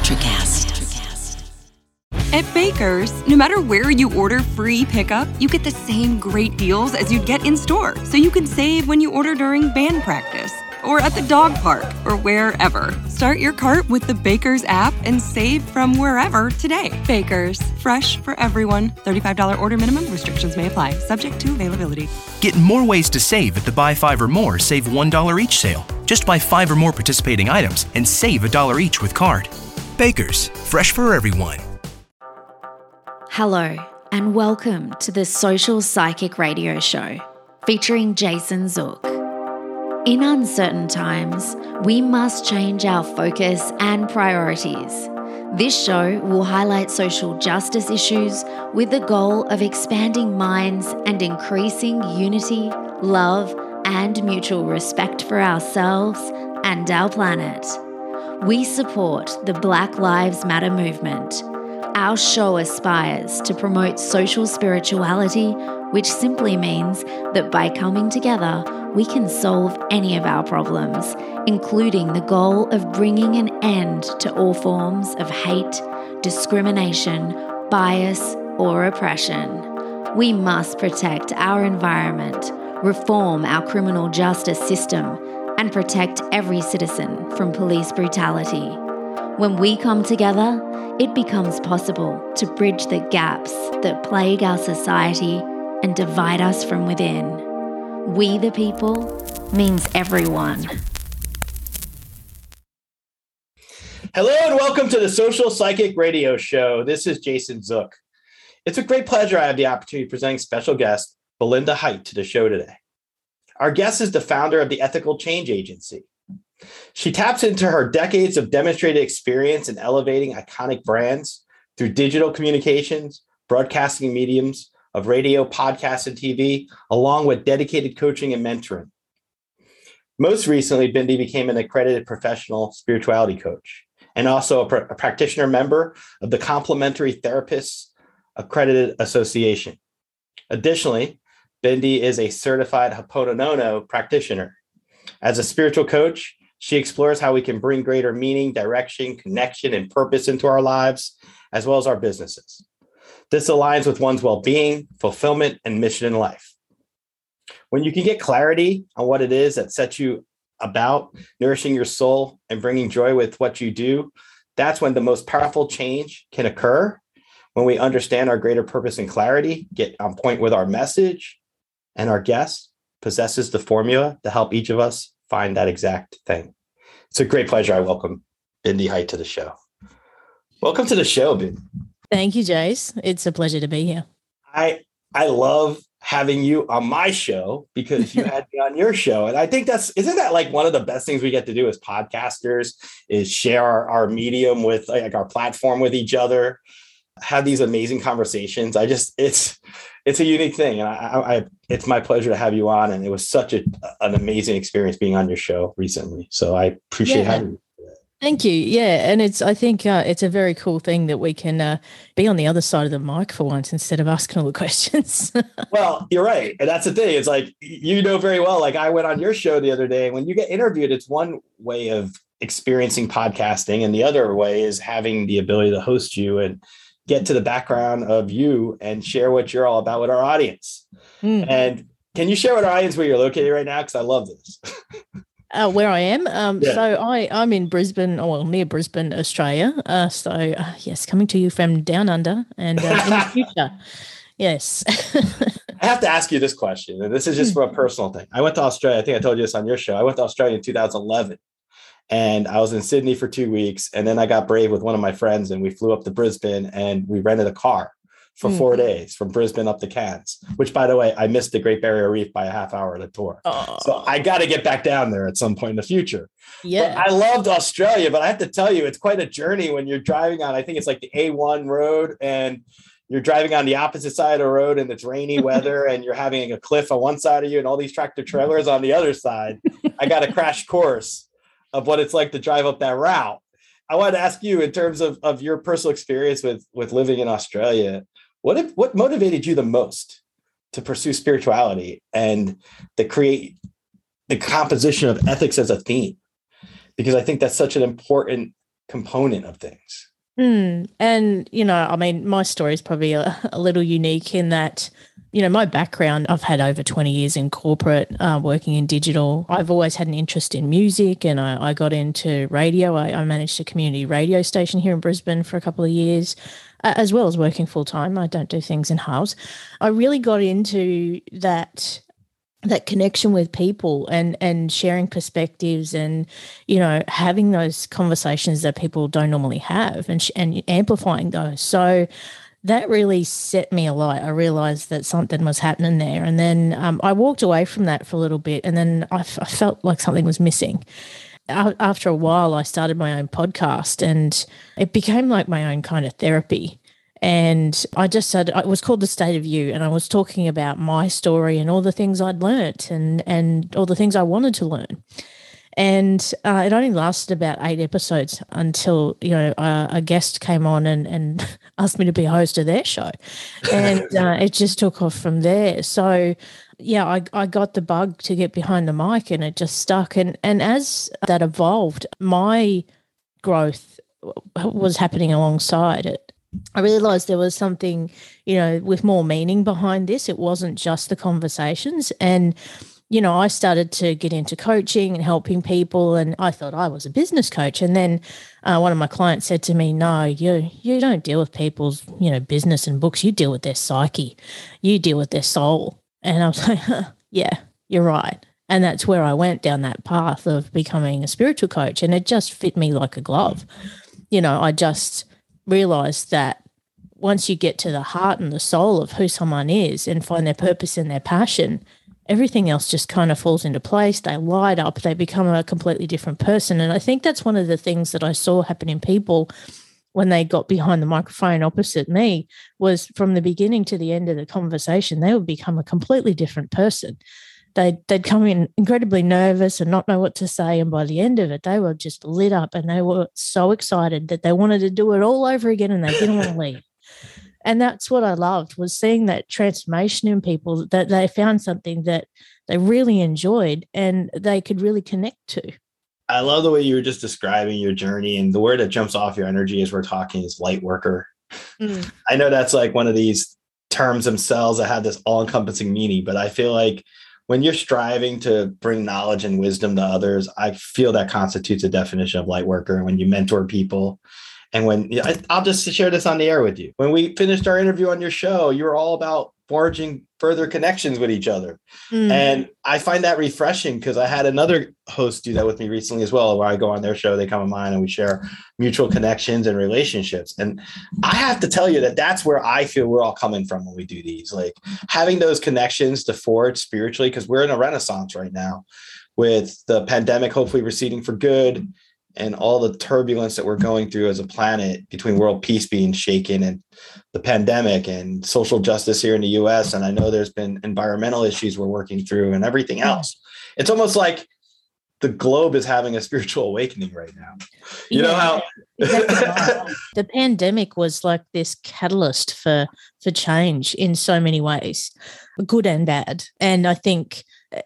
Electricast. At Baker's, no matter where you order free pickup, you get the same great deals as you'd get in store, so you can save when you order during band practice or at the dog park or wherever. Start your cart with the Baker's app and save from wherever today. Baker's, fresh for everyone. $35 order minimum. Restrictions may apply. Subject to availability. Get more ways to save at the Buy 5 or More Save $1 each sale. Just buy 5 or more participating items and save $1 each with card. Baker's, fresh for everyone. Hello, and welcome to the Social Psychic Radio Show, featuring Jason Zook. In uncertain times, we must change our focus and priorities. This show will highlight social justice issues with the goal of expanding minds and increasing unity, love, and mutual respect for ourselves and our planet. We support the Black Lives Matter movement. Our show aspires to promote social spirituality, which simply means that by coming together, we can solve any of our problems, including the goal of bringing an end to all forms of hate, discrimination, bias, or oppression. We must protect our environment, reform our criminal justice system, and protect every citizen from police brutality. When we come together, it becomes possible to bridge the gaps that plague our society and divide us from within. We the people means everyone. Hello and welcome to the Social Psychic Radio Show. This is Jason Zook. It's a great pleasure I have the opportunity of presenting special guest Belinda Height to the show today. Our guest is the founder of the Ethical Change Agency. She taps into her decades of demonstrated experience in elevating iconic brands through digital communications, broadcasting mediums of radio, podcasts, and TV, along with dedicated coaching and mentoring. Most recently, Bindi became an accredited professional spirituality coach and also a practitioner member of the Complementary Therapists Accredited Association. Additionally, Bindi is a certified Ho'oponopono practitioner. As a spiritual coach, she explores how we can bring greater meaning, direction, connection, and purpose into our lives, as well as our businesses. This aligns with one's well-being, fulfillment, and mission in life. When you can get clarity on what it is that sets you about nourishing your soul and bringing joy with what you do, that's when the most powerful change can occur. When we understand our greater purpose and clarity, get on point with our message, and our guest possesses the formula to help each of us find that exact thing. It's a great pleasure. I welcome Bindi Height to the show. Welcome to the show, Bindi. Thank you, Jace. It's a pleasure to be here. I love having you on my show because you had me on your show. And I think isn't that like one of the best things we get to do as podcasters is share our medium with like our platform with each other, have these amazing conversations. It's a unique thing. And it's my pleasure to have you on. And it was such an amazing experience being on your show recently. So I appreciate having you. Thank you. Yeah. And I think it's a very cool thing that we can be on the other side of the mic for once instead of asking all the questions. Well, you're right. And that's the thing. It's like, you know very well, like I went on your show the other day, and when you get interviewed, it's one way of experiencing podcasting. And the other way is having the ability to host you and get to the background of you and share what you're all about with our audience. And can you share with our audience where you're located right now? Because I love this. Where I am. So I'm in Brisbane, near Brisbane, Australia. Yes, coming to you from down under and in the future. Yes. I have to ask you this question, and this is just for a personal thing. I went to Australia. I think I told you this on your show. I went to Australia in 2011, and I was in Sydney for 2 weeks. And then I got brave with one of my friends, and we flew up to Brisbane, and we rented a car for 4 days from Brisbane up to Cairns, which, by the way, I missed the Great Barrier Reef by a half hour of the tour. So I got to get back down there at some point in the future. Yeah. But I loved Australia, but I have to tell you, it's quite a journey when you're driving on, I think it's like the A1 road, and you're driving on the opposite side of the road and it's rainy weather and you're having a cliff on one side of you and all these tractor trailers on the other side. I got a crash course of what it's like to drive up that route. I wanted to ask you, in terms of your personal experience with living in Australia, what motivated you the most to pursue spirituality and to create the composition of ethics as a theme? Because I think that's such an important component of things. And, I mean, my story is probably a little unique in that, my background, I've had over 20 years in corporate, working in digital. I've always had an interest in music, and I got into radio. I managed a community radio station here in Brisbane for a couple of years, as well as working full time. I don't do things in halves. I really got into that connection with people and sharing perspectives and, having those conversations that people don't normally have and amplifying those. So that really set me alight. I realized that something was happening there. And then I walked away from that for a little bit, and then I felt like something was missing. After a while, I started my own podcast, and it became like my own kind of therapy. And I just said, it was called The State of You, and I was talking about my story and all the things I'd learnt and all the things I wanted to learn. And it only lasted about 8 episodes until, a guest came on and asked me to be a host of their show. And it just took off from there. So, yeah, I got the bug to get behind the mic, and it just stuck. And as that evolved, my growth was happening alongside it. I realized there was something, with more meaning behind this. It wasn't just the conversations. And, I started to get into coaching and helping people, and I thought I was a business coach. And then one of my clients said to me, no, you don't deal with people's, business and books. You deal with their psyche. You deal with their soul. And I was like, yeah, you're right. And that's where I went down that path of becoming a spiritual coach. And it just fit me like a glove. I just realized that once you get to the heart and the soul of who someone is and find their purpose and their passion, everything else just kind of falls into place. They light up, they become a completely different person. And I think that's one of the things that I saw happen in people when they got behind the microphone opposite me, was from the beginning to the end of the conversation, they would become a completely different person. They'd come in incredibly nervous and not know what to say. And by the end of it, they were just lit up, and they were so excited that they wanted to do it all over again, and they didn't want to leave. And that's what I loved, was seeing that transformation in people, that they found something that they really enjoyed and they could really connect to. I love the way you were just describing your journey, and the word that jumps off your energy as we're talking is light worker. I know that's like one of these terms themselves that have this all-encompassing meaning, but I feel like when you're striving to bring knowledge and wisdom to others, I feel that constitutes a definition of light worker. And when you mentor people, and I'll just share this on the air with you. When we finished our interview on your show, you were all about forging further connections with each other. And I find that refreshing, because I had another host do that with me recently as well, where I go on their show, they come on mine, and we share mutual connections and relationships. And I have to tell you that that's where I feel we're all coming from when we do these, like having those connections to forge spiritually, because we're in a renaissance right now with the pandemic hopefully receding for good, and all the turbulence that we're going through as a planet, between world peace being shaken and the pandemic and social justice here in the US. And I know there's been environmental issues we're working through and everything else. It's almost like the globe is having a spiritual awakening right now. You know how exactly. The pandemic was like this catalyst for change in so many ways, good and bad. And I think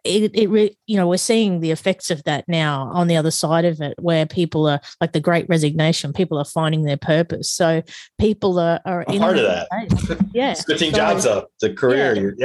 we're seeing the effects of that now on the other side of it, where people are, like the Great Resignation, people are finding their purpose. So people are in part of that. Yeah. Switching jobs up, the career.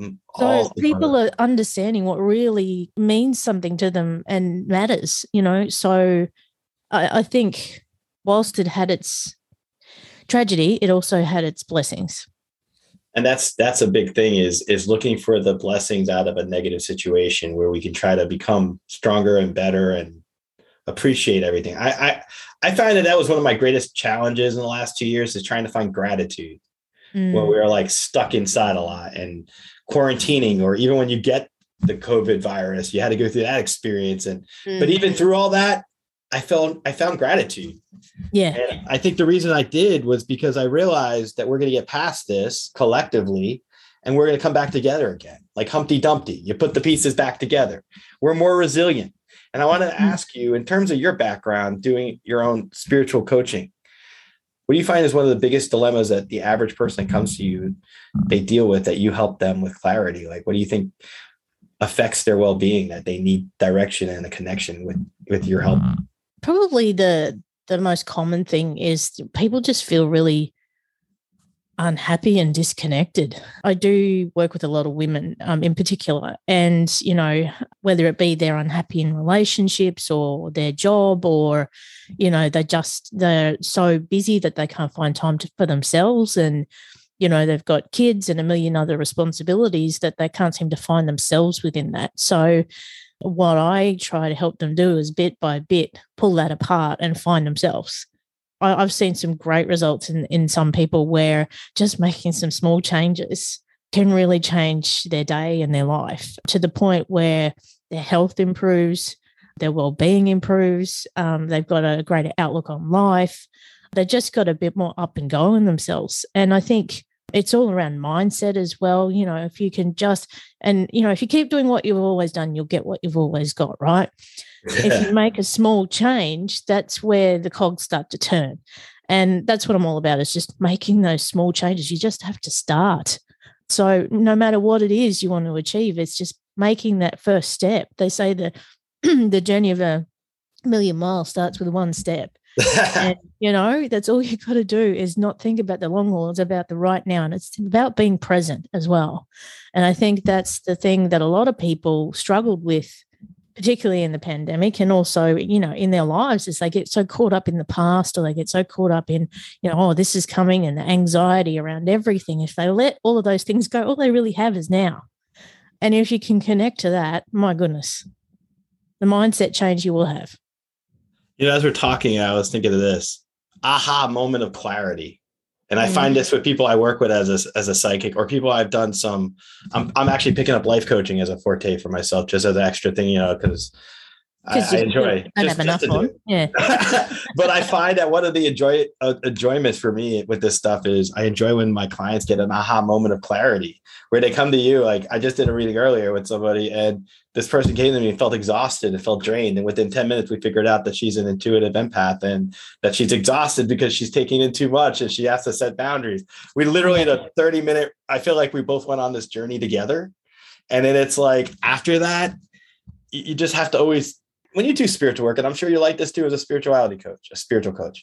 So people are understanding what really means something to them and matters, So I think whilst it had its tragedy, it also had its blessings. And that's a big thing, is looking for the blessings out of a negative situation, where we can try to become stronger and better and appreciate everything. I find that was one of my greatest challenges in the last 2 years, is trying to find gratitude when we were like stuck inside a lot and quarantining, or even when you get the COVID virus, you had to go through that experience. But even through all that, I found gratitude. Yeah. And I think the reason I did was because I realized that we're going to get past this collectively, and we're going to come back together again. Like Humpty Dumpty, you put the pieces back together. We're more resilient. And I want to ask you, in terms of your background, doing your own spiritual coaching, what do you find is one of the biggest dilemmas that the average person that comes to you, they deal with, that you help them with clarity? Like, what do you think affects their well-being, that they need direction and a connection with your help? Probably the the most common thing is people just feel really unhappy and disconnected. I do work with a lot of women in particular, and, you know, whether it be they're unhappy in relationships or their job, or, you know, they're so busy that they can't find time for themselves, and, you know, they've got kids and a million other responsibilities that they can't seem to find themselves within that. So what I try to help them do is bit by bit pull that apart and find themselves. I've seen some great results in some people where just making some small changes can really change their day and their life, to the point where their health improves, their well-being improves, they've got a greater outlook on life. They've just got a bit more up and going themselves. And I think it's all around mindset as well. You know, if you can if you keep doing what you've always done, you'll get what you've always got, right? If you make a small change, that's where the cogs start to turn. And that's what I'm all about, is just making those small changes. You just have to start. So no matter what it is you want to achieve, it's just making that first step. They say the journey of a million miles starts with one step. And, you know, that's all you got to do, is not think about the long haul. It's about the right now. And it's about being present as well. And I think that's the thing that a lot of people struggled with, particularly in the pandemic, and also, you know, in their lives, is they get so caught up in the past, or they get so caught up in, you know, oh, this is coming, and the anxiety around everything. If they let all of those things go, all they really have is now. And if you can connect to that, my goodness, the mindset change you will have. You know, as we're talking, I was thinking of this aha moment of clarity. And I find this with people I work with as a psychic, or people I've done I'm actually picking up life coaching as a forte for myself, just as an extra thing, you know, because I enjoy. I have enough on. Yeah. But I find that one of the enjoyments for me with this stuff is I enjoy when my clients get an aha moment of clarity, where they come to you. Like, I just did a reading earlier with somebody, and this person came to me and felt exhausted and felt drained. And within 10 minutes, we figured out that she's an intuitive empath, and that she's exhausted because she's taking in too much and she has to set boundaries. We literally, in a 30-minute, I feel like we both went on this journey together. And then it's like, after that, you just have to always, when you do spiritual work, and I'm sure you like this too, as a spirituality coach, a spiritual coach,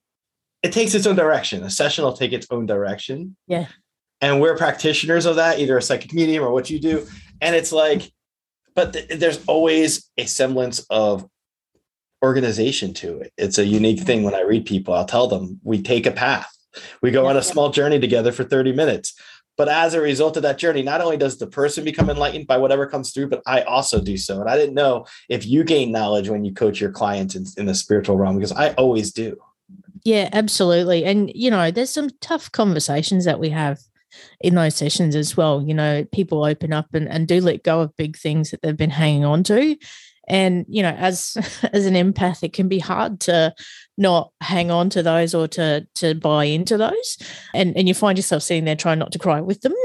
it takes its own direction. A session will take its own direction. Yeah. And we're practitioners of that, either a psychic medium or what you do. And it's like, but there's always a semblance of organization to it. It's a unique thing. When I read people, I'll tell them, we take a path. We go on a small journey together for 30 minutes. But as a result of that journey, not only does the person become enlightened by whatever comes through, but I also do so. And I didn't know if you gain knowledge when you coach your clients in the spiritual realm, because I always do. Yeah, absolutely. And, you know, there's some tough conversations that we have in those sessions as well. You know, people open up and do let go of big things that they've been hanging on to. And, you know, as an empath, it can be hard to not hang on to those, or to buy into those. And you find yourself sitting there trying not to cry with them.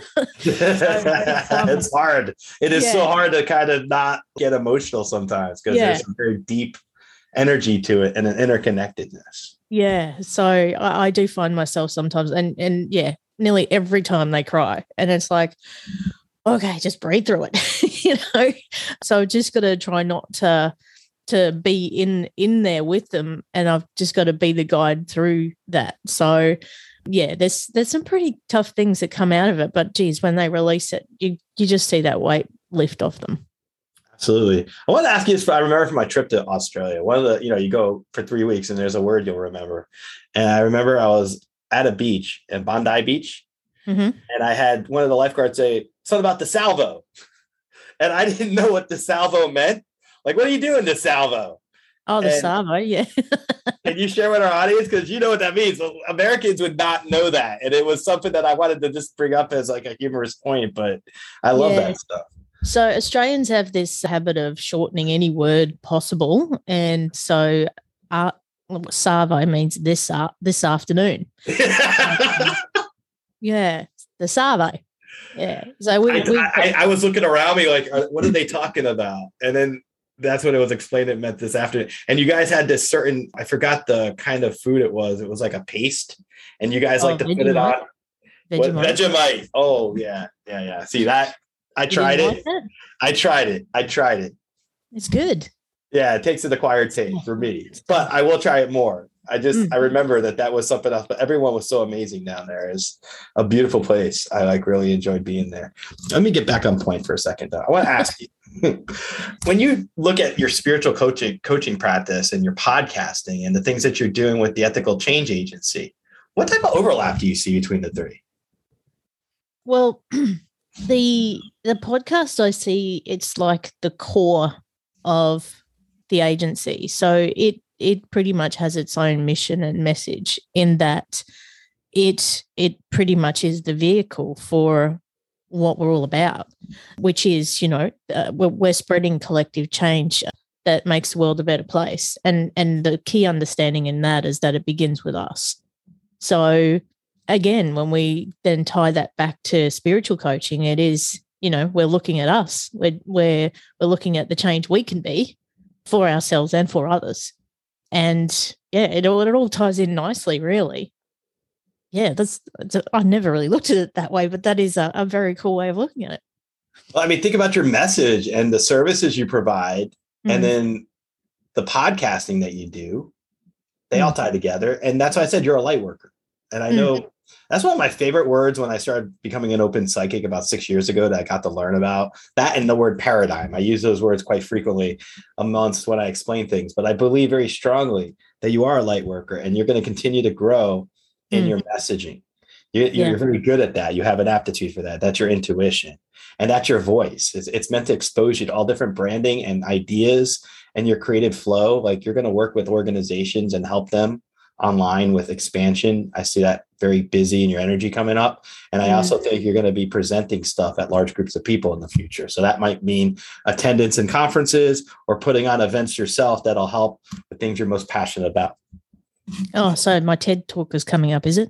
It's hard. It is so hard to kind of not get emotional sometimes, because there's some very deep energy to it and an interconnectedness. Yeah. So I do find myself sometimes, and nearly every time they cry, and it's like, okay, just breathe through it, you know? So just got to try not to be in there with them, and I've just got to be the guide through that. So yeah, there's some pretty tough things that come out of it, but geez, when they release it, you just see that weight lift off them. Absolutely. I want to ask you this. I remember from my trip to Australia, one of the, you know, you go for 3 weeks and there's a word you'll remember. And I remember I was at a beach in Bondi Beach, and I had one of the lifeguards say something about the salvo. And I didn't know what the salvo meant. Like, what are you doing, the salvo? Oh, the salvo, yeah. Can you share with our audience? Because you know what that means. So Americans would not know that. And it was something that I wanted to just bring up as like a humorous point, but I love that stuff. So Australians have this habit of shortening any word possible. And so salvo means this afternoon. Yeah, the salvo. Yeah. So I was looking around me like, what are they talking about? And then that's what it was explained. It meant this afternoon. And you guys had this certain, I forgot the kind of food it was. It was like a paste. And you guys like to put it on. Vegemite. Oh, yeah. See that? I tried it. I tried it. It's good. Yeah, it takes an acquired taste for me, but I will try it more. I remember that was something else, but everyone was so amazing down there. It's a beautiful place. I really enjoyed being there. Let me get back on point for a second though. I want to ask you, when you look at your spiritual coaching practice and your podcasting and the things that you're doing with the Ethical Change Agency, what type of overlap do you see between the three? Well, the podcast, I see it's like the core of the agency. So it pretty much has its own mission and message in that it pretty much is the vehicle for what we're all about, which is, we're spreading collective change that makes the world a better place. And the key understanding in that is that it begins with us. So again, when we then tie that back to spiritual coaching, it is, we're looking at us. We're looking at the change we can be for ourselves and for others. And yeah, it all ties in nicely, really. Yeah, I never really looked at it that way, but that is a very cool way of looking at it. Well, I mean, think about your message and the services you provide, and then the podcasting that you do. They all tie together. And that's why I said you're a light worker. And I know that's one of my favorite words when I started becoming an open psychic about 6 years ago that I got to learn about that, and the word paradigm. I use those words quite frequently amongst when I explain things, but I believe very strongly that you are a light worker and you're going to continue to grow in your messaging. You're very good at that. You have an aptitude for that. That's your intuition and that's your voice. It's meant to expose you to all different branding and ideas and your creative flow. Like you're going to work with organizations and help them online with expansion. I see that very busy in your energy coming up. And I also think you're going to be presenting stuff at large groups of people in the future. So that might mean attendance in conferences or putting on events yourself that'll help the things you're most passionate about. Oh, so my TED talk is coming up, is it?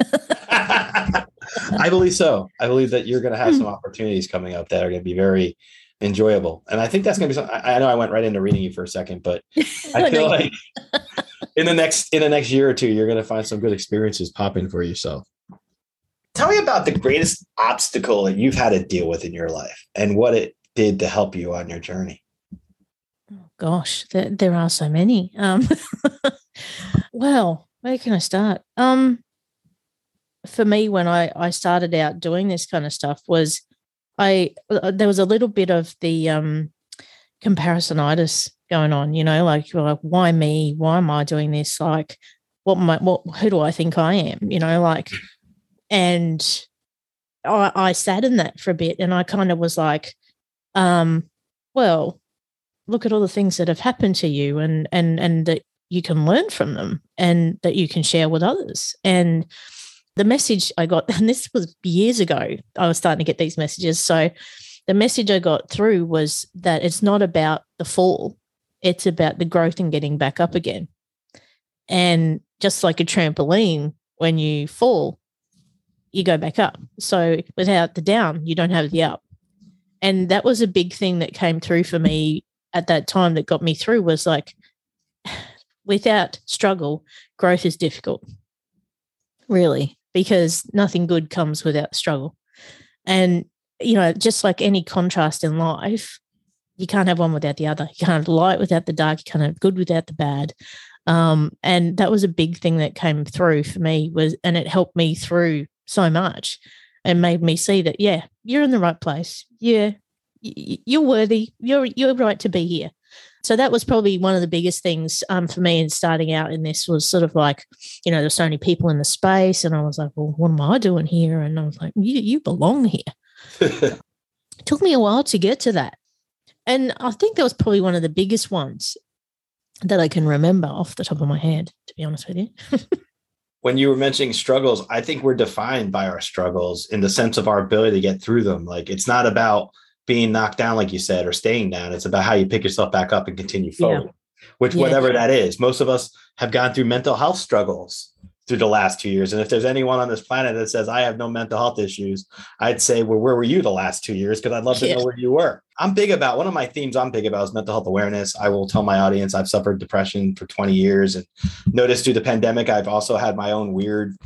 I believe so. I believe that you're going to have some opportunities coming up that are going to be very enjoyable. And I think that's going to be something. I know I went right into reading you for a second, but I feel like in the next year or two, you're going to find some good experiences popping for yourself. Tell me about the greatest obstacle that you've had to deal with in your life and what it did to help you on your journey. Oh, gosh, there are so many. Well, where can I start? For me, when I started out doing this kind of stuff was there was a little bit of the comparisonitis going on, like why me? Why am I doing this? Like, who do I think I am? And I sat in that for a bit, and I kind of was like, well, look at all the things that have happened to you, and that you can learn from them, and that you can share with others. And the message I got, and this was years ago, I was starting to get these messages. So the message I got through was that it's not about the fall. It's about the growth and getting back up again. And just like a trampoline, when you fall, you go back up. So without the down, you don't have the up. And that was a big thing that came through for me at that time that got me through, was like, without struggle, growth is difficult, really, because nothing good comes without struggle. And, just like any contrast in life, you can't have one without the other. You can't have light without the dark. You can't have good without the bad. And that was a big thing that came through for me, and it helped me through so much and made me see that, yeah, you're in the right place. Yeah, you're worthy. You're right to be here. So that was probably one of the biggest things for me in starting out in this, was sort of like, there's so many people in the space, and I was like, well, what am I doing here? And I was like, you belong here. It took me a while to get to that. And I think that was probably one of the biggest ones that I can remember off the top of my head, to be honest with you. When you were mentioning struggles, I think we're defined by our struggles in the sense of our ability to get through them. Like, it's not about being knocked down, like you said, or staying down. It's about how you pick yourself back up and continue forward, whatever that is. Most of us have gone through mental health struggles through the last 2 years. And if there's anyone on this planet that says, I have no mental health issues, I'd say, well, where were you the last 2 years? Because I'd love to know where you were. One of my themes I'm big about is mental health awareness. I will tell my audience I've suffered depression for 20 years and noticed through the pandemic, I've also had my own weird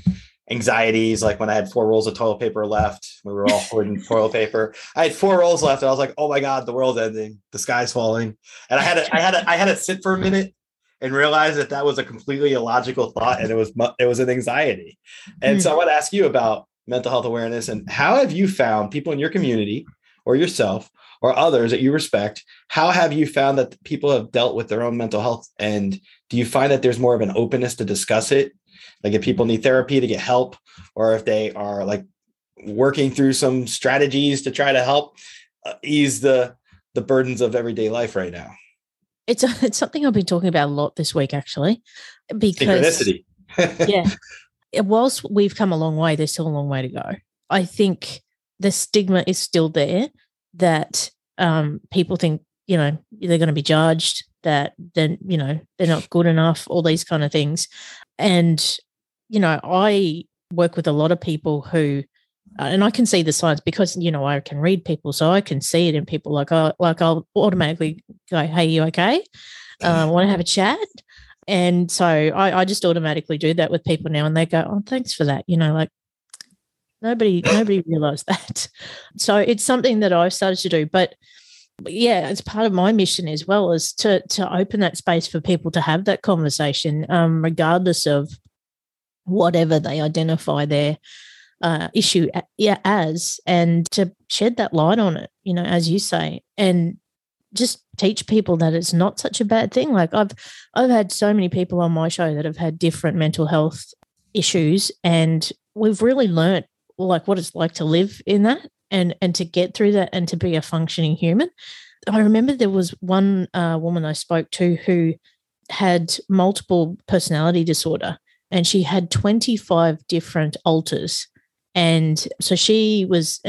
anxieties, like when I had 4 rolls of toilet paper left, we were all hoarding toilet paper. I had 4 rolls left, and I was like, "Oh my God, the world's ending, the sky's falling." And I had to sit for a minute and realize that was a completely illogical thought, and it was an anxiety. And so I want to ask you about mental health awareness, and how have you found people in your community or yourself or others that you respect? How have you found that people have dealt with their own mental health? And do you find that there's more of an openness to discuss it? Like if people need therapy to get help, or if they are like working through some strategies to try to help ease the burdens of everyday life right now? It's something I've been talking about a lot this week, actually, because synchronicity. Yeah, whilst we've come a long way, there's still a long way to go. I think the stigma is still there that people think, they're going to be judged, that then, they're not good enough, all these kind of things. And, I work with a lot of people who, and I can see the signs because, I can read people, so I can see it in people. Like I'll automatically go, "Hey, you okay? Want to have a chat?" And so I just automatically do that with people now, and they go, "Oh, thanks for that." Like nobody realized that. So it's something that I've started to do, but yeah, it's part of my mission as well, is to open that space for people to have that conversation, regardless of whatever they identify their issue as, and to shed that light on it, as you say, and just teach people that it's not such a bad thing. Like I've had so many people on my show that have had different mental health issues, and we've really learnt like what it's like to live in that and to get through that and to be a functioning human. I remember there was one woman I spoke to who had multiple personality disorder, and she had 25 different alters. And so she,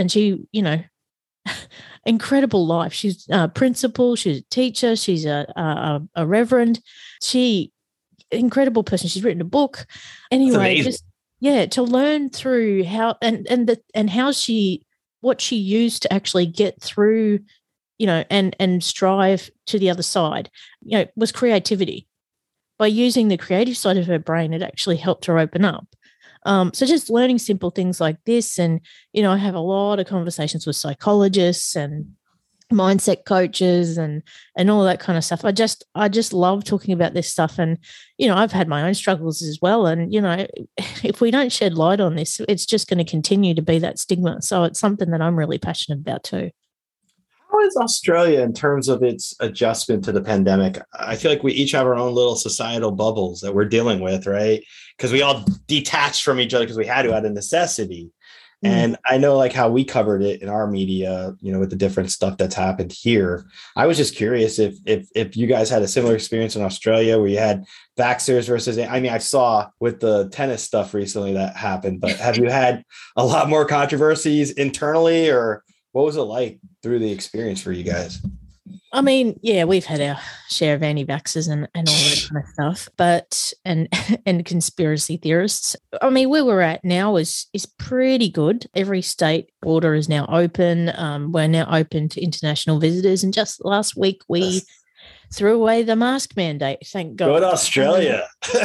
incredible life. She's a principal, she's a teacher, she's a reverend. Incredible person. She's written a book. Anyway, to learn through how and how what she used to actually get through, and strive to the other side, was creativity. By using the creative side of her brain, it actually helped her open up. So just learning simple things like this. And, I have a lot of conversations with psychologists and mindset coaches and all that kind of stuff. I just love talking about this stuff. And, I've had my own struggles as well. And, if we don't shed light on this, it's just going to continue to be that stigma. So it's something that I'm really passionate about too. How is Australia in terms of its adjustment to the pandemic? I feel like we each have our own little societal bubbles that we're dealing with, right? Because we all detached from each other because we had to out of necessity. And I know like how we covered it in our media, with the different stuff that's happened here. I was just curious if you guys had a similar experience in Australia where you had vaxxers versus, I saw with the tennis stuff recently that happened, but have you had a lot more controversies internally, or what was it like through the experience for you guys? We've had our share of anti-vaxxers and all that kind of stuff, but and conspiracy theorists. Where we're at now is pretty good. Every state border is now open. We're now open to international visitors, and just last week we threw away the mask mandate. Thank God. Go to Australia.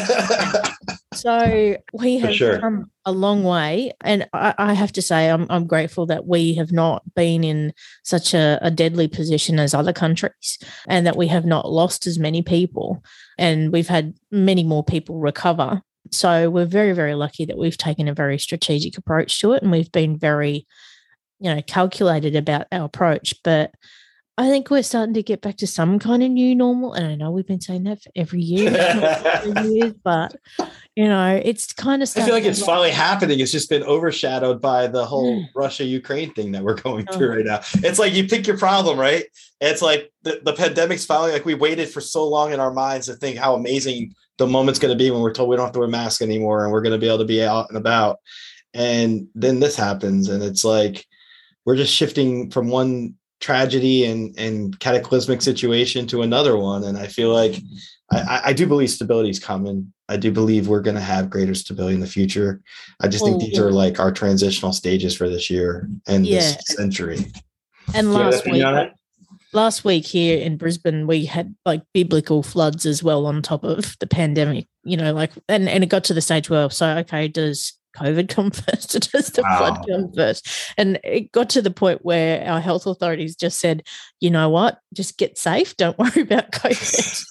So we have come a long way, and I have to say I'm grateful that we have not been in such a deadly position as other countries, and that we have not lost as many people, and we've had many more people recover. So we're very, very lucky that we've taken a very strategic approach to it, and we've been very, calculated about our approach. But I think we're starting to get back to some kind of new normal. And I know we've been saying that for every year, but, it's kind of I feel like it's finally happening. It's just been overshadowed by the whole Russia-Ukraine thing that we're going through right now. It's like you pick your problem, right? It's like the pandemic's finally, like we waited for so long in our minds to think how amazing the moment's going to be when we're told we don't have to wear masks anymore and we're going to be able to be out and about. And then this happens, and it's like we're just shifting from one tragedy and cataclysmic situation to another one. And I feel like I do believe stability is coming. I do believe we're going to have greater stability in the future. I just think these are like our transitional stages for this year and this century. And last week here in Brisbane, we had like biblical floods as well on top of the pandemic, and it got to the stage where, so, okay, does COVID come first or does the flood come first? And it got to the point where our health authorities just said, you know what, just get safe. Don't worry about COVID.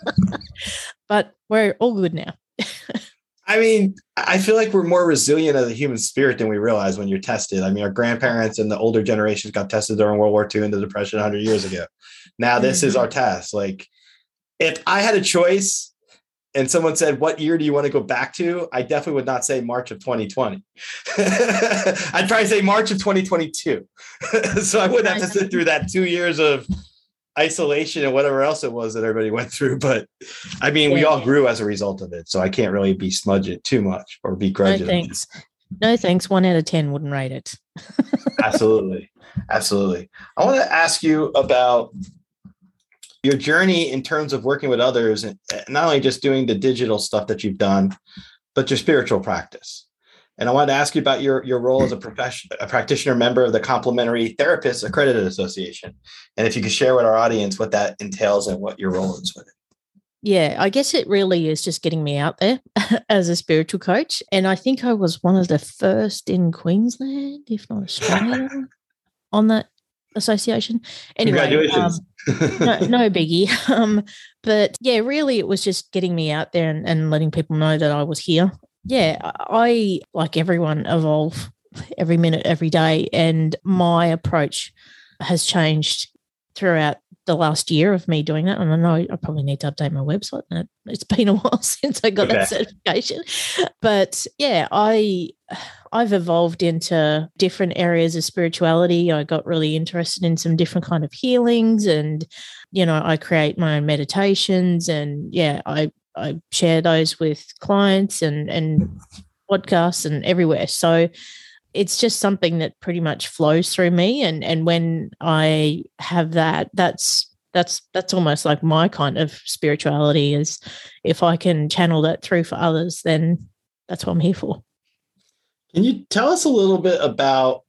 But we're all good now. I mean, I feel like we're more resilient as a human spirit than we realize when you're tested. I mean, our grandparents and the older generations got tested during World War II and the Depression 100 years ago. Now this is our test. Like, if I had a choice and someone said, what year do you want to go back to? I definitely would not say March of 2020. I'd probably say March of 2022. So I wouldn't have to sit through that 2 years of isolation and whatever else it was that everybody went through. But I mean, we all grew as a result of it. So I can't really besmudge it too much or begrudge it. No, thanks. 1 out of 10 wouldn't rate it. Absolutely. Absolutely. I want to ask you about your journey in terms of working with others, and not only just doing the digital stuff that you've done, but your spiritual practice. And I wanted to ask you about your role as a practitioner member of the Complementary Therapists Accredited Association. And if you could share with our audience what that entails and what your role is with it. Yeah, I guess it really is just getting me out there as a spiritual coach. And I think I was one of the first in Queensland, if not Australia, on that association. Anyway, congratulations. no biggie. But yeah, really it was just getting me out there and letting people know that I was here. Yeah, I, like everyone, evolve every minute, every day. And my approach has changed throughout the last year of me doing that. And I know I probably need to update my website. It's been a while since I got that certification. But yeah, I've evolved into different areas of spirituality. I got really interested in some different kind of healings, and, you know, I create my own meditations, and yeah, I share those with clients and podcasts and everywhere. So it's just something that pretty much flows through me. And when I have that's almost like my kind of spirituality, is if I can channel that through for others, then that's what I'm here for. Can you tell us a little bit about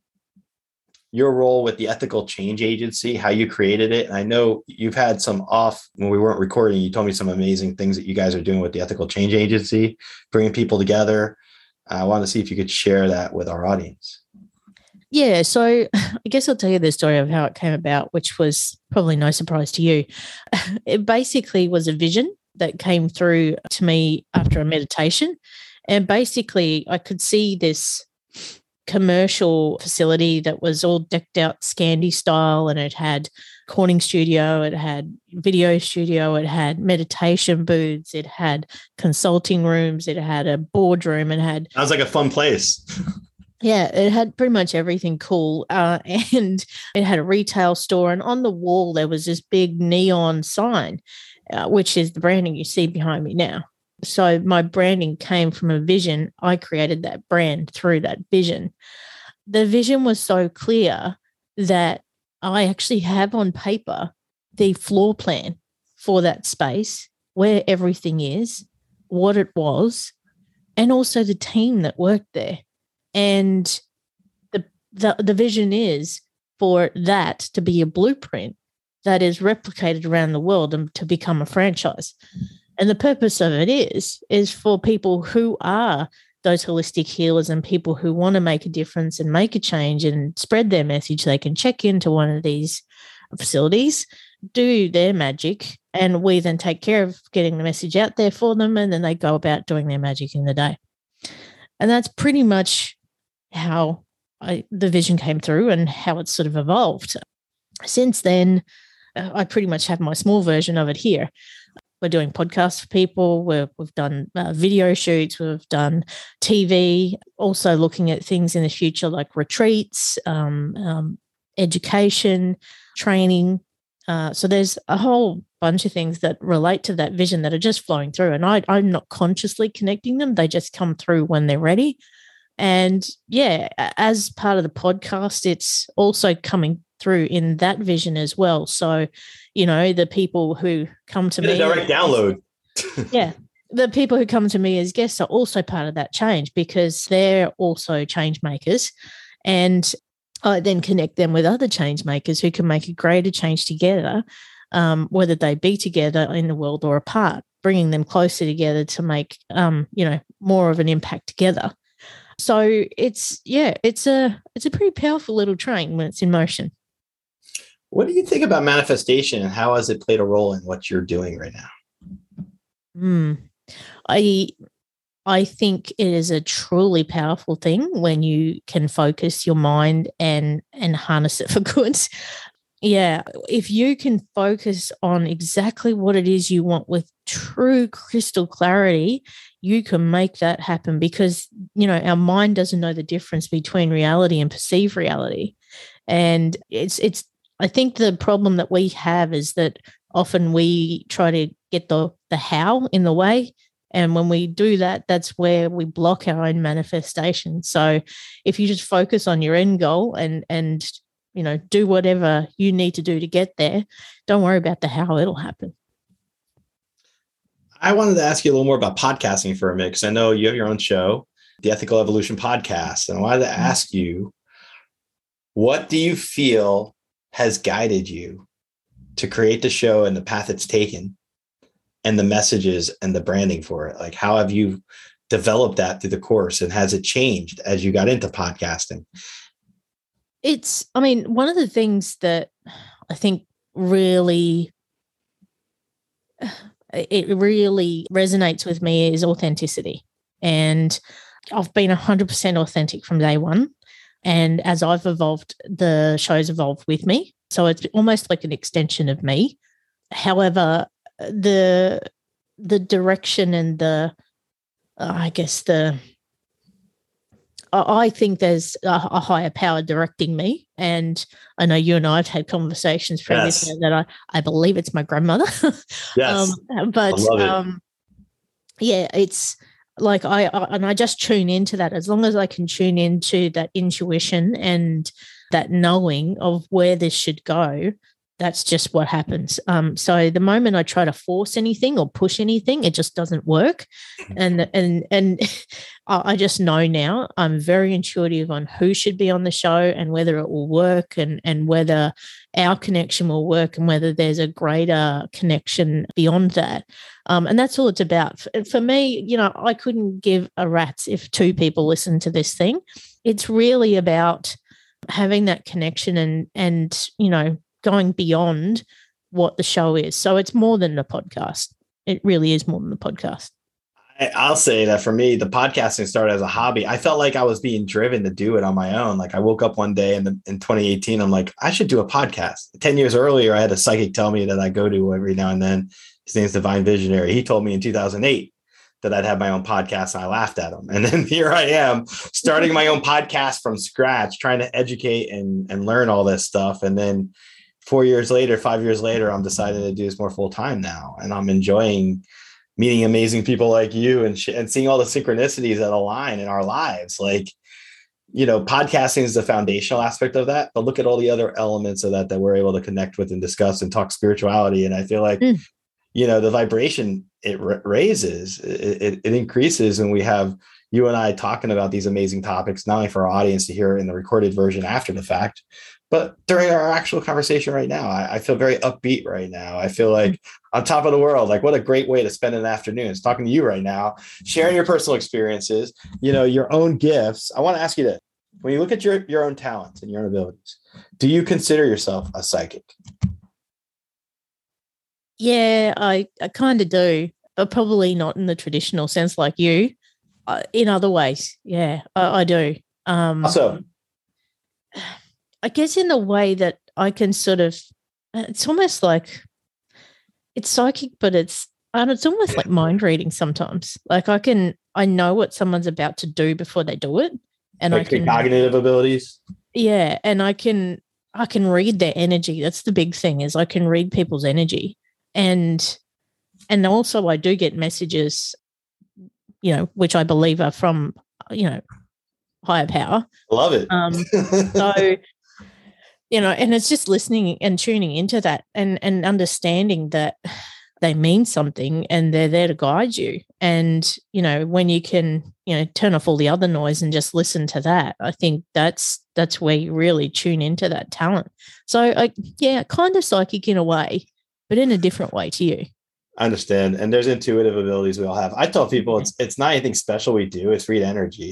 your role with the Ethical Change Agency, how you created it? And I know you've had some off when we weren't recording. You told me some amazing things that you guys are doing with the Ethical Change Agency, bringing people together. I want to see if you could share that with our audience. Yeah, so I guess I'll tell you the story of how it came about, which was probably no surprise to you. It basically was a vision that came through to me after a meditation. And basically I could see this commercial facility that was all decked out Scandi style, and it had recording studio, it had video studio, it had meditation booths, it had consulting rooms, it had a boardroom, it had... Sounds like a fun place. Yeah, it had pretty much everything cool. And it had a retail store, and on the wall there was this big neon sign, which is the branding you see behind me now. So my branding came from a vision. I created that brand through that vision. The vision was so clear that I actually have on paper the floor plan for that space, where everything is, what it was, and also the team that worked there. And the vision is for that to be a blueprint that is replicated around the world and to become a franchise. And the purpose of it is for people who are those holistic healers and people who want to make a difference and make a change and spread their message. They can check into one of these facilities, do their magic, and we then take care of getting the message out there for them, and then they go about doing their magic in the day. And that's pretty much how the vision came through and how it's sort of evolved. Since then, I pretty much have my small version of it here. We're doing podcasts for people. We've done video shoots. We've done TV. Also looking at things in the future like retreats, education, training. So there's a whole bunch of things that relate to that vision that are just flowing through. And I'm not consciously connecting them. They just come through when they're ready. And yeah, as part of the podcast, it's also coming through in that vision as well. So, you know, the people who come to me, direct download. Yeah, the people who come to me as guests are also part of that change, because they're also change makers. And I then connect them with other change makers who can make a greater change together, whether they be together in the world or apart, bringing them closer together to make, more of an impact together. So it's a pretty powerful little train when it's in motion. What do you think about manifestation, and how has it played a role in what you're doing right now? I think it is a truly powerful thing when you can focus your mind and harness it for good. Yeah, if you can focus on exactly what it is you want with true crystal clarity, you can make that happen, because, our mind doesn't know the difference between reality and perceived reality. And I think the problem that we have is that often we try to get the how in the way. And when we do that, that's where we block our own manifestation. So if you just focus on your end goal and do whatever you need to do to get there, don't worry about the how, it'll happen. I wanted to ask you a little more about podcasting for a minute, because I know you have your own show, the Ethical Evolution Podcast. And I wanted to ask you, what do you feel has guided you to create the show and the path it's taken, and the messages and the branding for it? Like, how have you developed that through the course, and has it changed as you got into podcasting? One of the things that I think really resonates with me is authenticity. And I've been 100% authentic from day one. And as I've evolved, the show's evolved with me. So it's almost like an extension of me. However, the direction and I think there's a higher power directing me. And I know you and I have had conversations previously that I believe it's my grandmother. Yes. But I love it. Yeah, it's like I just tune into that. As long as I can tune into that intuition and that knowing of where this should go, that's just what happens. So the moment I try to force anything or push anything, it just doesn't work. And I just know now I'm very intuitive on who should be on the show and whether it will work, and whether our connection will work, and whether there's a greater connection beyond that. And that's all it's about. For me, I couldn't give a rat's if 2 people listen to this thing. It's really about having that connection and going beyond what the show is. So it's more than a podcast. It really is more than a podcast. I'll say that for me, the podcasting started as a hobby. I felt like I was being driven to do it on my own. Like, I woke up one day in 2018, I'm like, I should do a podcast. 10 years earlier, I had a psychic tell me that I go to every now and then. His name's Divine Visionary. He told me in 2008 that I'd have my own podcast, and I laughed at him. And then here I am starting my own podcast from scratch, trying to educate and learn all this stuff. And then 5 years later, I'm deciding to do this more full time now. And I'm enjoying meeting amazing people like you and seeing all the synchronicities that align in our lives. Like, podcasting is the foundational aspect of that, but look at all the other elements of that we're able to connect with and discuss and talk spirituality. And I feel like, the vibration it raises, it increases when we have you and I talking about these amazing topics, not only for our audience to hear in the recorded version after the fact, but during our actual conversation right now. I feel very upbeat right now. I feel like on top of the world. Like, what a great way to spend an afternoon. It's talking to you right now, sharing your personal experiences, your own gifts. I want to ask you this. When you look at your own talents and your own abilities, do you consider yourself a psychic? Yeah, I kind of do, but probably not in the traditional sense like you. In other ways, yeah, I do. Also, I guess in the way that I can sort of, it's almost like it's psychic, but it's almost like mind reading sometimes. Like, I know what someone's about to do before they do it, and like, I can cognitive abilities. Yeah, and I can read their energy. That's the big thing, is I can read people's energy, and also I do get messages, which I believe are from higher power. Love it. So. And it's just listening and tuning into that and understanding that they mean something and they're there to guide you. And, when you can, turn off all the other noise and just listen to that, I think that's where you really tune into that talent. So, kind of psychic in a way, but in a different way to you. I understand. And there's intuitive abilities we all have. I tell people it's not anything special we do. It's read energy.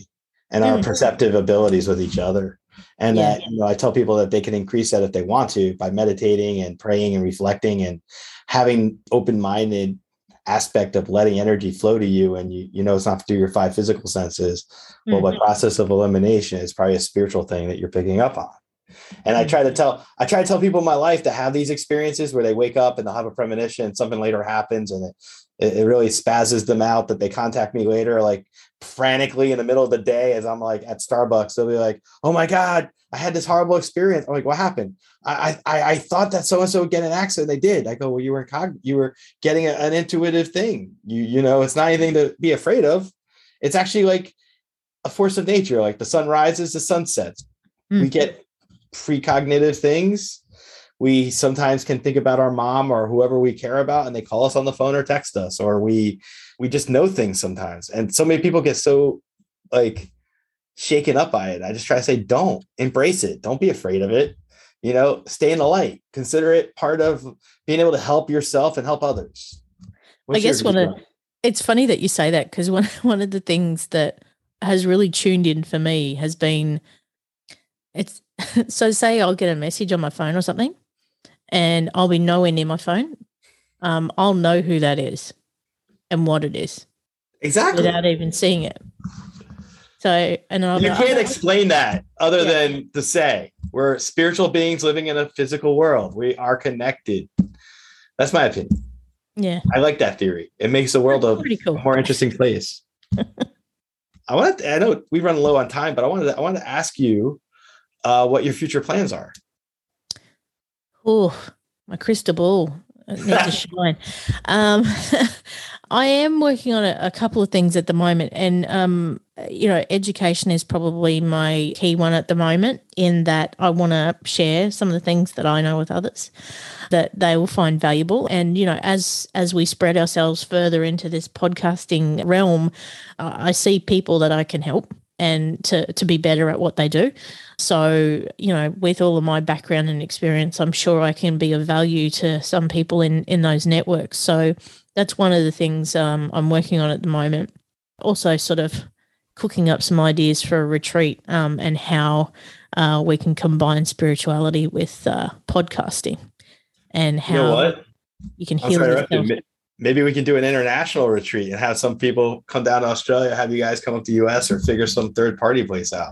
and our perceptive abilities with each other. And that, I tell people that they can increase that if they want to by meditating and praying and reflecting and having open-minded aspect of letting energy flow to you. And it's not through your 5 physical senses, but by process of elimination, it's probably a spiritual thing that you're picking up on. And I try to tell people in my life to have these experiences where they wake up and they'll have a premonition and something later happens and it really spazzes them out, that they contact me later, like frantically in the middle of the day as I'm like at Starbucks. They'll be like, "Oh my God, I had this horrible experience." I'm like, "What happened?" I thought that so-and-so would get an accident. They did. I go, "Well, you were getting an intuitive thing. It's not anything to be afraid of. It's actually like a force of nature. Like the sun rises, the sun sets. We get precognitive things. We sometimes can think about our mom or whoever we care about, and they call us on the phone or text us, or we just know things sometimes. And so many people get so like shaken up by it. I just try to say, don't embrace it. Don't be afraid of it. Stay in the light. Consider it part of being able to help yourself and help others. I guess it's funny that you say that, because one of the things that has really tuned in for me has been, so say I'll get a message on my phone or something, and I'll be nowhere near my phone. I'll know who that is and what it is. Exactly. Without even seeing it. So, and you can't explain that other than to say we're spiritual beings living in a physical world. We are connected. That's my opinion. Yeah. I like that theory. It makes the world a more interesting place. I know we run low on time, but I wanted to ask you what your future plans are. Oh, my crystal ball needs to shine. I am working on a couple of things at the moment, and education is probably my key one at the moment, in that I want to share some of the things that I know with others that they will find valuable. And as we spread ourselves further into this podcasting realm, I see people that I can help and to be better at what they do. So, with all of my background and experience, I'm sure I can be of value to some people in those networks. So that's one of the things I'm working on at the moment. Also sort of cooking up some ideas for a retreat and how we can combine spirituality with podcasting, and how you can heal yourself. Maybe we can do an international retreat and have some people come down to Australia, have you guys come up to US, or figure some third-party place out.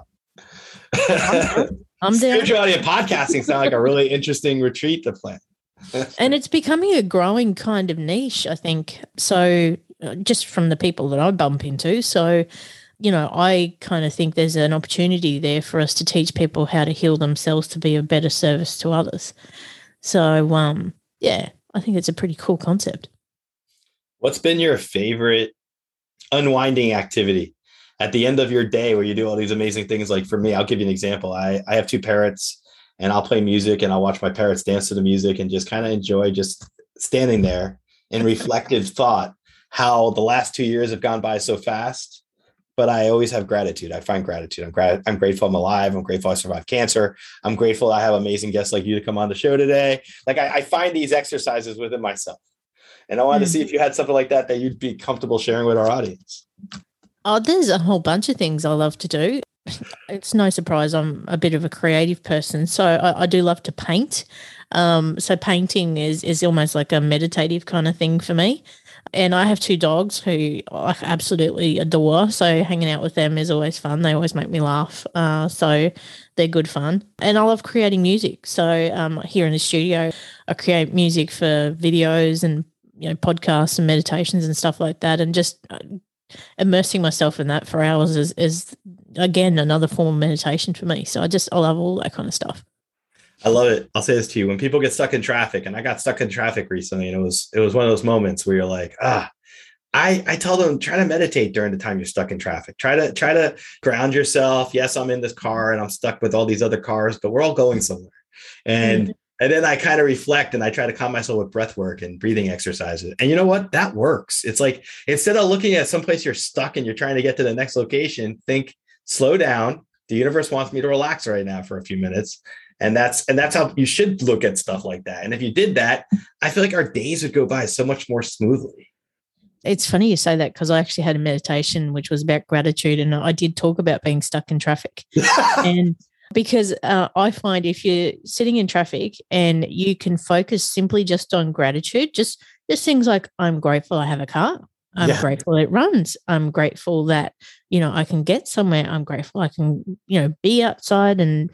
I'm down. Spirituality and podcasting sound like a really interesting retreat to plan. And it's becoming a growing kind of niche, I think. So just from the people that I bump into. So, I kind of think there's an opportunity there for us to teach people how to heal themselves to be a better service to others. So, I think it's a pretty cool concept. What's been your favorite unwinding activity at the end of your day where you do all these amazing things? Like for me, I'll give you an example. I have 2 parrots, and I'll play music and I'll watch my parrots dance to the music and just kind of enjoy just standing there in reflective thought, how the last 2 years have gone by so fast. But I always have gratitude. I find gratitude. I'm grateful I'm alive. I'm grateful I survived cancer. I'm grateful I have amazing guests like you to come on the show today. Like I find these exercises within myself. And I wanted to see if you had something like that you'd be comfortable sharing with our audience. Oh, there's a whole bunch of things I love to do. It's no surprise I'm a bit of a creative person. So I do love to paint. So painting is almost like a meditative kind of thing for me. And I have 2 dogs who I absolutely adore. So hanging out with them is always fun. They always make me laugh. So they're good fun. And I love creating music. So here in the studio, I create music for videos and podcasts and meditations and stuff like that. And just immersing myself in that for hours is again another form of meditation for me. So I love all that kind of stuff. I love it. I'll say this to you. When people get stuck in traffic, and I got stuck in traffic recently, and it was one of those moments where you're like, I tell them, try to meditate during the time you're stuck in traffic. Try to ground yourself. Yes, I'm in this car and I'm stuck with all these other cars, but we're all going somewhere. And then I kind of reflect and I try to calm myself with breath work and breathing exercises. And you know what? That works. It's like, instead of looking at someplace you're stuck and you're trying to get to the next location, think, slow down. The universe wants me to relax right now for a few minutes. And that's how you should look at stuff like that. And if you did that, I feel like our days would go by so much more smoothly. It's funny you say that because I actually had a meditation which was about gratitude, and I did talk about being stuck in traffic. And because I find if you're sitting in traffic and you can focus simply just on gratitude, just things like, I'm grateful I have a car. I'm grateful it runs. I'm grateful that, I can get somewhere. I'm grateful I can, be outside and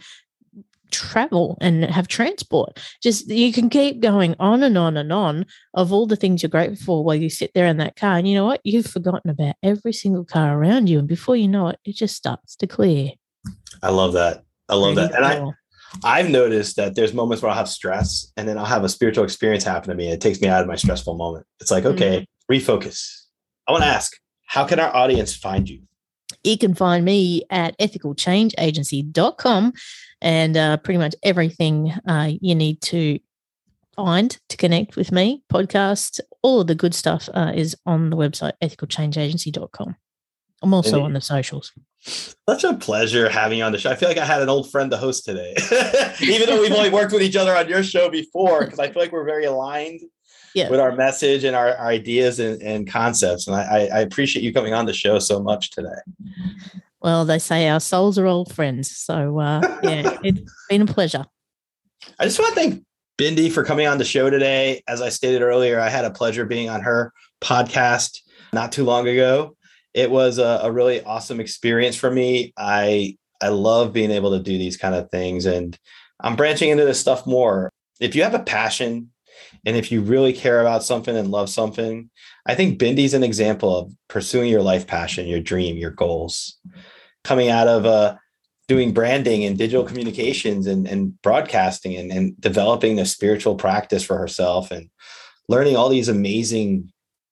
travel and have transport. Just you can keep going on and on and on of all the things you're grateful for while you sit there in that car. And you know what? You've forgotten about every single car around you. And before you know it, it just starts to clear. I love that. And I've noticed that there's moments where I'll have stress and then I'll have a spiritual experience happen to me. It takes me out of my stressful moment. It's like, okay, refocus. I want to ask, how can our audience find you? You can find me at ethicalchangeagency.com, and pretty much everything you need to find to connect with me, podcast, all of the good stuff is on the website, ethicalchangeagency.com. I'm also on the socials. Such a pleasure having you on the show. I feel like I had an old friend to host today, even though we've only worked with each other on your show before, because I feel like we're very aligned with our message and our ideas and concepts. And I appreciate you coming on the show so much today. Well, they say our souls are old friends. So, it's been a pleasure. I just want to thank Bindi for coming on the show today. As I stated earlier, I had a pleasure being on her podcast not too long ago. It was a really awesome experience for me. I love being able to do these kind of things, and I'm branching into this stuff more. If you have a passion and if you really care about something and love something, I think Bindi's an example of pursuing your life passion, your dream, your goals. Coming out of doing branding and digital communications and broadcasting and developing a spiritual practice for herself and learning all these amazing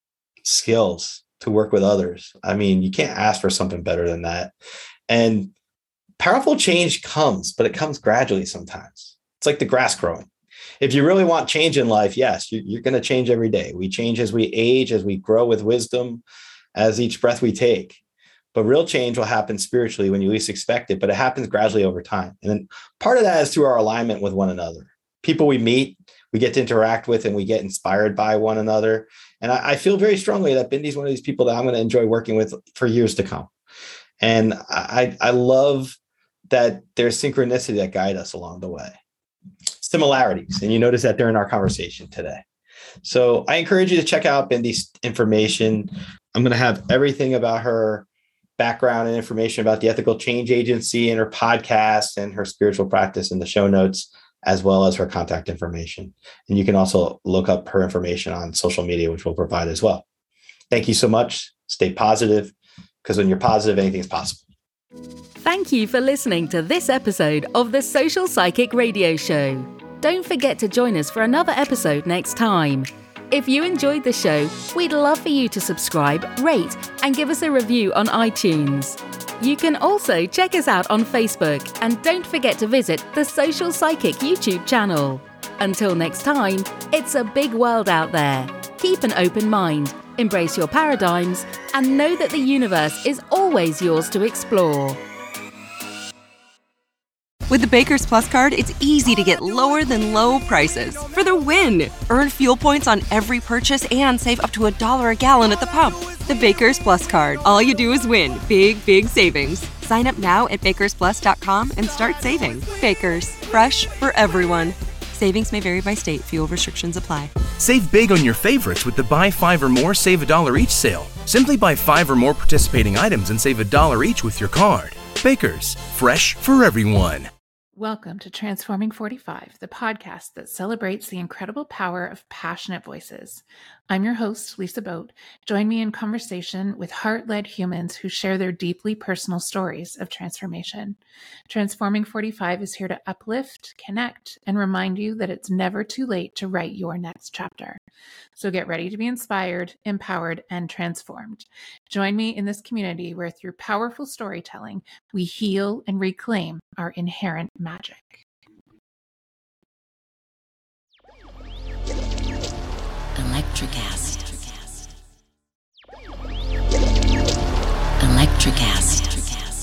skills to work with others. I mean, you can't ask for something better than that. And powerful change comes, but it comes gradually sometimes. It's like the grass growing. If you really want change in life, yes, you're going to change every day. We change as we age, as we grow with wisdom, as each breath we take. But real change will happen spiritually when you least expect it, but it happens gradually over time. And then part of that is through our alignment with one another. People we meet, we get to interact with, and we get inspired by one another. And I feel very strongly that Bindi's one of these people that I'm going to enjoy working with for years to come. And I love that there's synchronicity that guide us along the way. Similarities. And you notice that during our conversation today. So I encourage you to check out Bindi's information. I'm going to have everything about her background and information about the Ethical Change Agency and her podcast and her spiritual practice in the show notes, as well as her contact information. And you can also look up her information on social media, which we'll provide as well. Thank you so much. Stay positive, because when you're positive, anything's possible. Thank you for listening to this episode of the Social Psychic Radio Show. Don't forget to join us for another episode next time. If you enjoyed the show, we'd love for you to subscribe, rate, and give us a review on iTunes. You can also check us out on Facebook, and don't forget to visit the Social Psychic YouTube channel. Until next time, it's a big world out there. Keep an open mind, embrace your paradigms, and know that the universe is always yours to explore. With the Baker's Plus card, it's easy to get lower than low prices for the win. Earn fuel points on every purchase and save up to $1 a gallon at the pump. The Baker's Plus card. All you do is win. Big, big savings. Sign up now at bakersplus.com and start saving. Baker's. Fresh for everyone. Savings may vary by state. Fuel restrictions apply. Save big on your favorites with the Buy 5 or More, Save $1 each sale. Simply buy 5 or more participating items and save $1 each with your card. Baker's. Fresh for everyone. Welcome to Transforming 45, the podcast that celebrates the incredible power of passionate voices. I'm your host, Lisa Boat. Join me in conversation with heart-led humans who share their deeply personal stories of transformation. Transforming 45 is here to uplift, connect, and remind you that it's never too late to write your next chapter. So get ready to be inspired, empowered, and transformed. Join me in this community where through powerful storytelling, we heal and reclaim our inherent magic. Electricast. Electricast.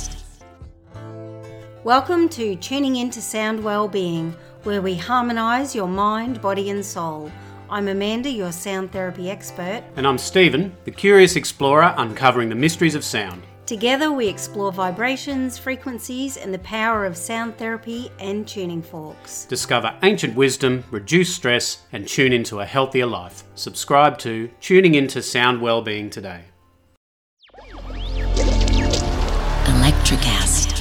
Welcome to Tuning Into Sound Wellbeing, where we harmonise your mind, body and soul. I'm Amanda, your sound therapy expert. And I'm Stephen, the curious explorer uncovering the mysteries of sound. Together we explore vibrations, frequencies, and the power of sound therapy and tuning forks. Discover ancient wisdom, reduce stress, and tune into a healthier life. Subscribe to Tuning Into Sound Wellbeing today. Electricast.